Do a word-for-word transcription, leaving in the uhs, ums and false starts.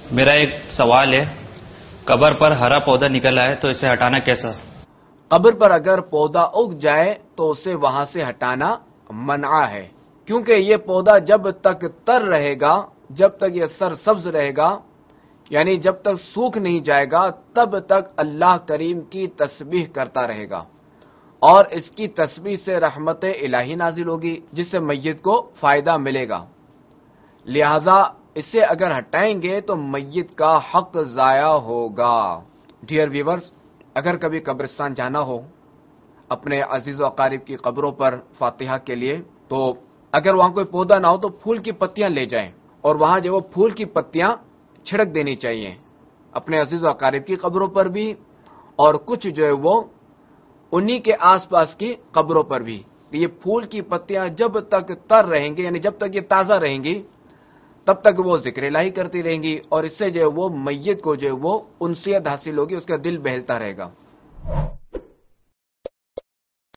میرا ایک سوال ہے، قبر پر ہرا پودا نکلا ہے تو اسے ہٹانا کیسا؟ قبر پر اگر پودا اگ جائے تو اسے وہاں سے ہٹانا منع ہے، کیونکہ یہ پودا جب تک تر رہے گا، جب تک یہ سر سبز رہے گا، یعنی جب تک سوکھ نہیں جائے گا، تب تک اللہ کریم کی تسبیح کرتا رہے گا، اور اس کی تسبیح سے رحمت الہی نازل ہوگی جس سے میت کو فائدہ ملے گا۔ لہذا اسے اگر ہٹائیں گے تو میت کا حق ضائع ہوگا۔ ڈیئر ویورز، اگر کبھی قبرستان جانا ہو اپنے عزیز و اقارب کی قبروں پر فاتحہ کے لیے، تو اگر وہاں کوئی پودا نہ ہو تو پھول کی پتیاں لے جائیں، اور وہاں جو وہ پھول کی پتیاں چھڑک دینی چاہیے اپنے عزیز و اقارب کی قبروں پر بھی، اور کچھ جو ہے وہ انہی کے آس پاس کی قبروں پر بھی۔ یہ پھول کی پتیاں جب تک تر رہیں گی، یعنی جب تک یہ تازہ رہیں گی، تب تک وہ ذکر الہی کرتی رہیں گی، اور اس سے جو ہے وہ میت کو جو ہے وہ انسیت حاصل ہوگی، اس کا دل بہلتا رہے گا۔